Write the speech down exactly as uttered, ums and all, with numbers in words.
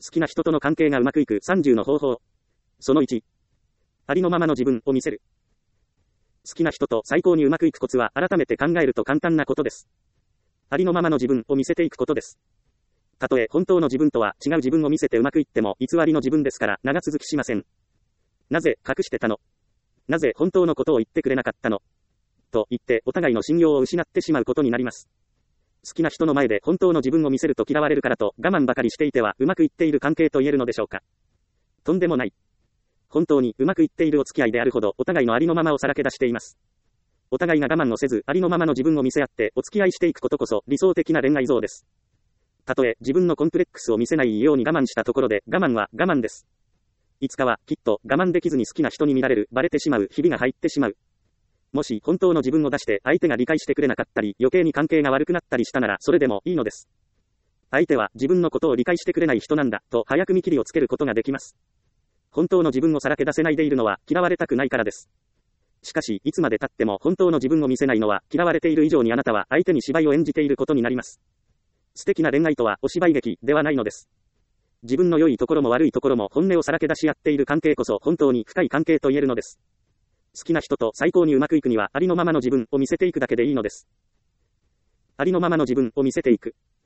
好きな人との関係がうまくいくさんじゅうの方法。そのいち。ありのままの自分を見せる。好きな人と最高にうまくいくコツは改めて考えると簡単なことです。ありのままの自分を見せていくことです。たとえ本当の自分とは違う自分を見せてうまくいっても偽りの自分ですから長続きしません。なぜ隠してたの？なぜ本当のことを言ってくれなかったの？と言ってお互いの信用を失ってしまうことになります。好きな人の前で本当の自分を見せると嫌われるからと我慢ばかりしていてはうまくいっている関係と言えるのでしょうか。とんでもない。本当にうまくいっているお付き合いであるほどお互いのありのままをさらけ出しています。お互いが我慢をせずありのままの自分を見せ合ってお付き合いしていくことこそ理想的な恋愛像です。たとえ自分のコンプレックスを見せないように我慢したところで我慢は我慢です。いつかはきっと我慢できずに好きな人に見られる、バレてしまう日々が入ってしまう。もし本当の自分を出して相手が理解してくれなかったり余計に関係が悪くなったりしたならそれでもいいのです。相手は自分のことを理解してくれない人なんだと早く見切りをつけることができます。本当の自分をさらけ出せないでいるのは嫌われたくないからです。しかしいつまで経っても本当の自分を見せないのは嫌われている以上にあなたは相手に芝居を演じていることになります。素敵な恋愛とはお芝居劇ではないのです。自分の良いところも悪いところも本音をさらけ出し合っている関係こそ本当に深い関係と言えるのです。好きな人と最高にうまくいくにはありのままの自分を見せていくだけでいいのです。ありのままの自分を見せていく。